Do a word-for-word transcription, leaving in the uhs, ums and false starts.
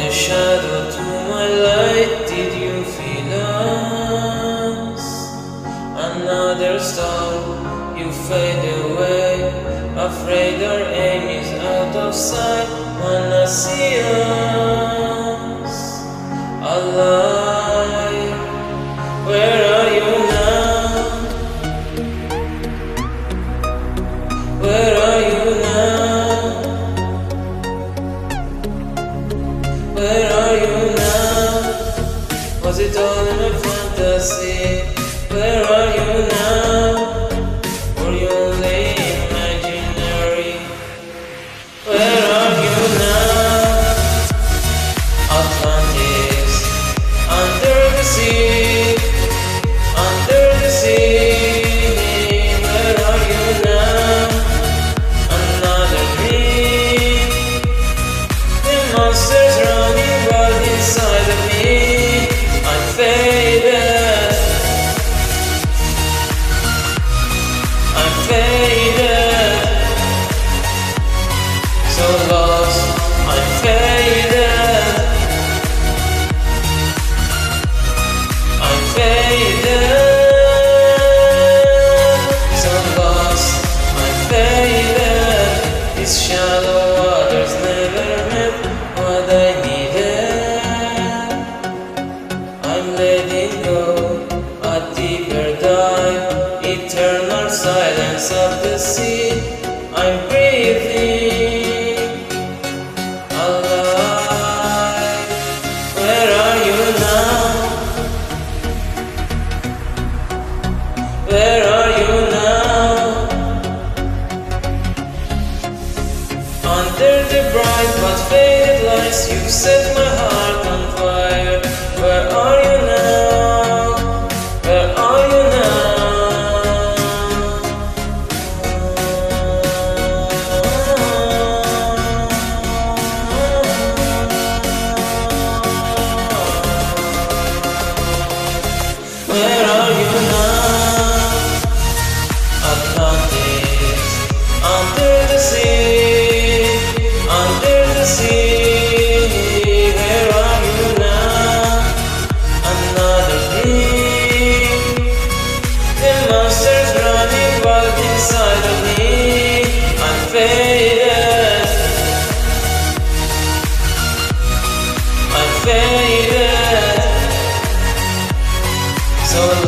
a shadow to my light. Did you feel us? Another star, you fade away. Afraid our aim is out of sight. Wanna see us alive? Where are you now? Where are you now? Where are you now? Was it all in a fantasy? Where are you now? Were you only imaginary? Where are you now? Atlantis, under the sea, under the sea. Where are you now? Another dream. The monsters running wild inside of me. I'm faded. I'm faded. So lost. I'm faded. I'm faded. So lost. I'm faded. These shallow waters never met what I needed. I'm letting go, a deeper dive, eternal silence of the sea. I'm breathing alive. Where are you now? Where are you now? Under the bright but faded lights, you set my heart on fire. Where are you now? Where are you now? Where are you now? Atlantis, under the sea, under the sea. Where are you now? Another dream. The monsters running wild inside of me. I'm faded. I'm faded. So